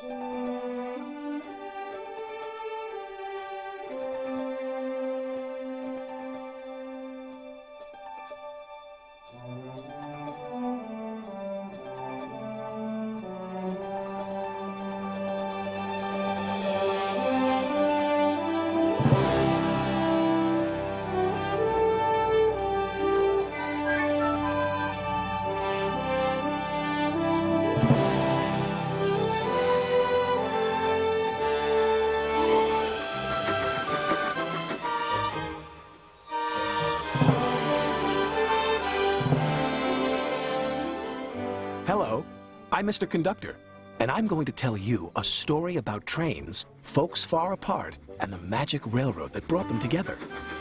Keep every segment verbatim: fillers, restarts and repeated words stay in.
Hello, I'm Mister Conductor, and I'm going to tell you a story about trains, folks far apart, and the magic railroad that brought them together.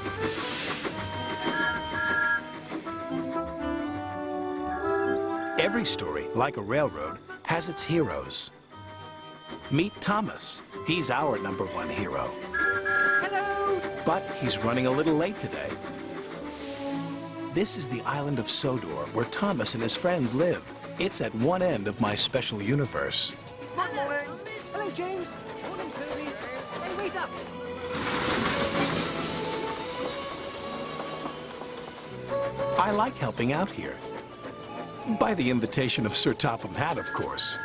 Every story, like a railroad, has its heroes. Meet Thomas. He's our number one hero. Hello! But he's running a little late today. This is the island of Sodor, where Thomas and his friends live. It's at one end of my special universe. Good morning. Hello, James. Morning, Toby. Hey, wait up. I like helping out here. By the invitation of Sir Topham Hatt, of course.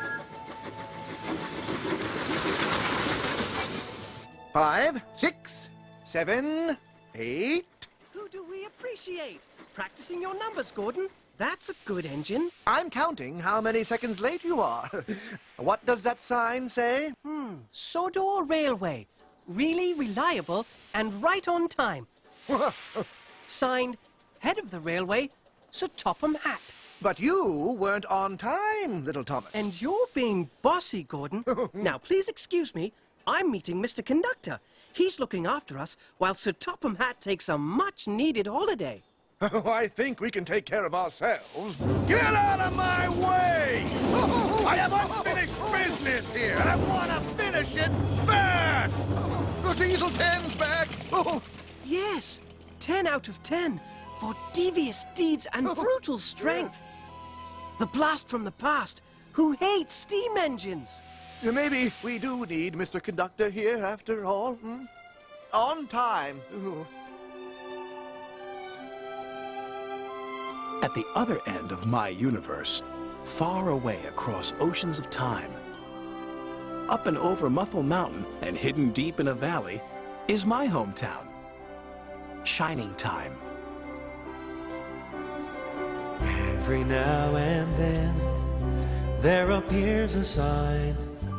Five, six, seven, eight. Who do we appreciate? Practicing your numbers, Gordon. That's a good engine. I'm counting how many seconds late you are. What does that sign say? Hmm. Sodor Railway. Really reliable and right on time. Signed, Head of the Railway, Sir Topham Hatt. But you weren't on time, little Thomas. And you're being bossy, Gordon. Now, please excuse me. I'm meeting Mister Conductor. He's looking after us while Sir Topham Hatt takes a much-needed holiday. Oh, I think we can take care of ourselves. Get out of my way! I have unfinished business here, and I want to finish it fast! The Diesel ten's back! Yes, ten out of ten for devious deeds and brutal strength. The blast from the past, who hates steam engines. Maybe we do need Mister Conductor here after all. Hmm? On time. At the other end of my universe, far away across oceans of time, up and over Muffle Mountain and hidden deep in a valley, is my hometown, Shining Time. Every now and then, there appears a sign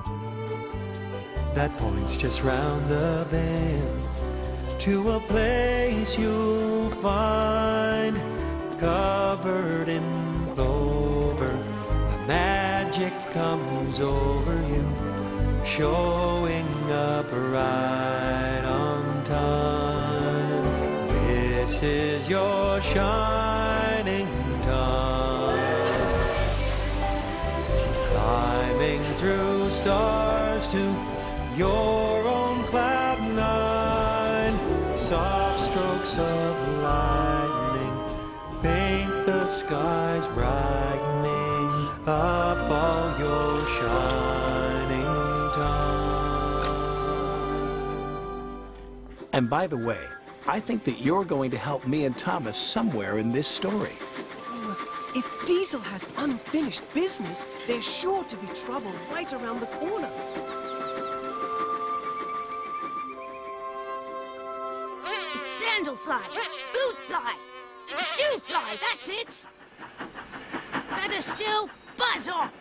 that points just round the bend to a place you'll find covered in clover. The magic comes over you, showing up right on time. This is your shining time, climbing through stars to your own cloud nine. Soft strokes of lightning paint the skies brightening up all your shining time. And by the way, I think that you're going to help me and Thomas somewhere in this story. If Diesel has unfinished business, there's sure to be trouble right around the corner. Sandalfly, bootfly, shoefly, that's it. Better still, buzz off.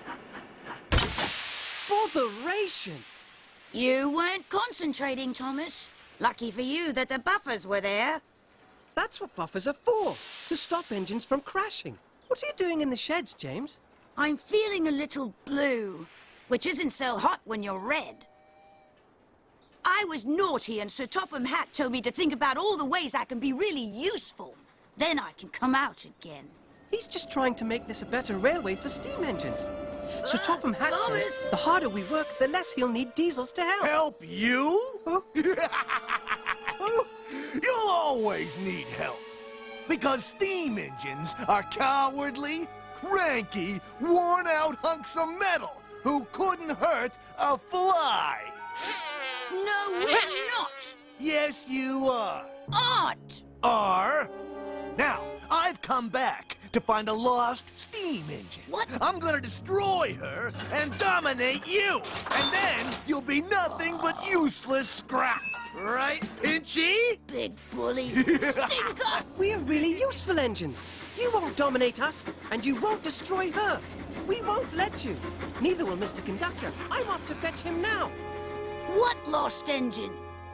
Botheration! You weren't concentrating, Thomas. Lucky for you that the buffers were there. That's what buffers are for, to stop engines from crashing. What are you doing in the sheds, James? I'm feeling a little blue, which isn't so hot when you're red. I was naughty and Sir Topham Hatt told me to think about all the ways I can be really useful. Then I can come out again. He's just trying to make this a better railway for steam engines. Sir Topham Hatt Thomas! says the harder we work, the less he'll need diesels to help. Help you? Oh. Oh. You'll always need help. Because steam engines are cowardly, cranky, worn-out hunks of metal who couldn't hurt a fly. No, we're not. Yes, you are. Aren't. Are. Now, I've come back to find a lost steam engine. What? I'm gonna destroy her and dominate you. And then you'll be nothing but useless scrap. Right, Pinchy? Big bully. Stinker. We're really useful engines. You won't dominate us, and you won't destroy her. We won't let you. Neither will Mister Conductor. I'm off to fetch him now. What lost engine?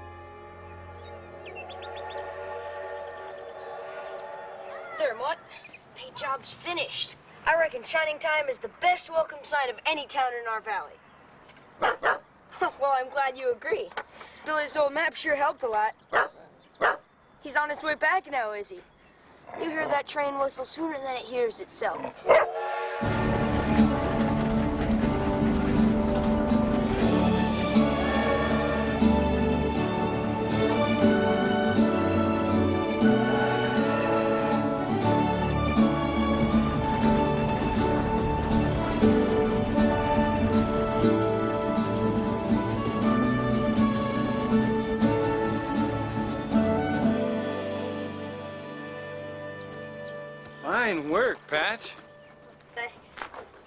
There, Mutt. Paint job's finished. I reckon Shining Time is the best welcome sign of any town in our valley. Well, I'm glad you agree. Billy's old map sure helped a lot. He's on his way back now, is he? You hear that train whistle sooner than it hears itself. Fine work, Patch. Thanks.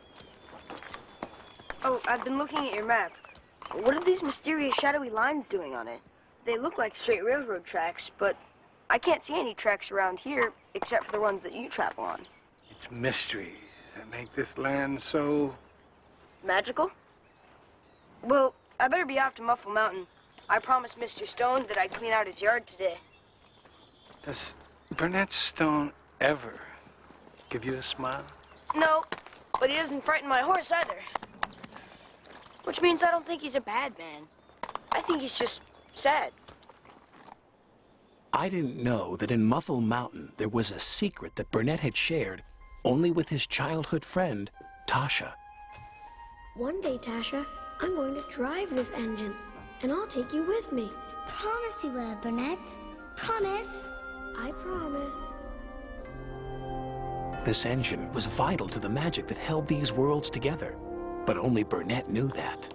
Oh, I've been looking at your map. What are these mysterious shadowy lines doing on it? They look like straight railroad tracks, but I can't see any tracks around here except for the ones that you travel on. It's mysteries that make this land so... Magical? Well, I better be off to Muffle Mountain. I promised Mister Stone that I'd clean out his yard today. Does Burnett Stone ever give you a smile? No, but he doesn't frighten my horse either. Which means I don't think he's a bad man. I think he's just sad. I didn't know that in Muffle Mountain there was a secret that Burnett had shared only with his childhood friend, Tasha. One day, Tasha, I'm going to drive this engine, and I'll take you with me. Promise you will, Burnett. Promise. I promise. This engine was vital to the magic that held these worlds together, but only Burnett knew that.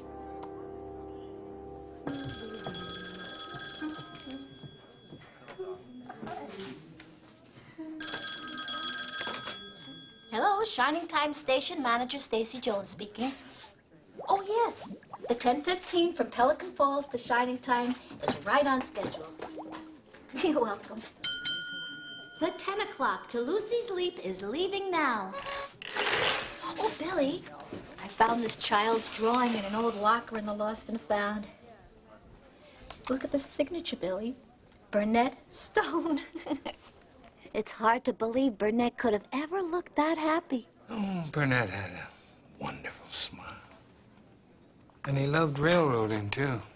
Hello, Shining Time Station Manager Stacy Jones speaking. Oh, yes. The ten fifteen from Pelican Falls to Shining Time is right on schedule. You're welcome. The ten o'clock to Lucy's Leap is leaving now. Oh, Billy, I found this child's drawing in an old locker in the Lost and Found. Look at the signature, Billy. Burnett Stone. It's hard to believe Burnett could have ever looked that happy. Oh, Burnett had a wonderful smile. And he loved railroading, too.